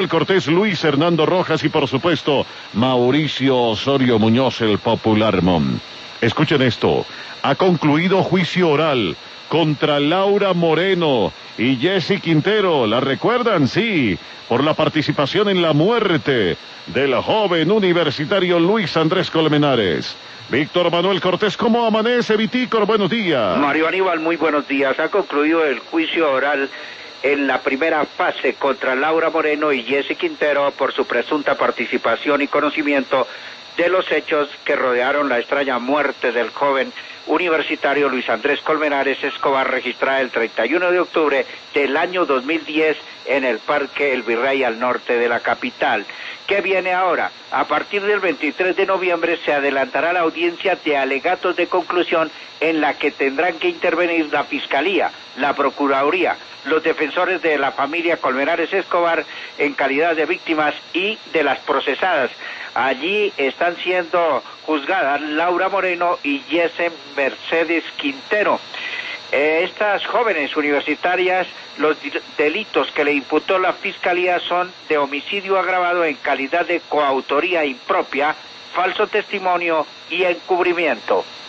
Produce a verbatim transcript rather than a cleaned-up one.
Cortés, Luis Hernando Rojas y por supuesto Mauricio Osorio Muñoz, el popular Mon. Escuchen esto, ha concluido juicio oral contra Laura Moreno y Jessy Quintero, ¿la recuerdan? Sí, por la participación en la muerte del joven universitario Luis Andrés Colmenares. Víctor Manuel Cortés, ¿cómo amanece, Vitícor? Buenos días. Mario Aníbal, muy buenos días. Ha concluido el juicio oral en la primera fase contra Laura Moreno y Jessy Quintero por su presunta participación y conocimiento de los hechos que rodearon la extraña muerte del joven universitario Luis Andrés Colmenares Escobar, registrada el treinta y uno de octubre del año dos mil diez en el Parque El Virrey al norte de la capital. ¿Qué viene ahora? A partir del veintitrés de noviembre se adelantará la audiencia de alegatos de conclusión en la que tendrán que intervenir la Fiscalía, la Procuraduría, los defensores de la familia Colmenares Escobar en calidad de víctimas y de las procesadas. Allí están siendo juzgadas Laura Moreno y Jessy Mercedes Quintero. Eh, estas jóvenes universitarias, los delitos que le imputó la Fiscalía son de homicidio agravado en calidad de coautoría impropia, falso testimonio y encubrimiento.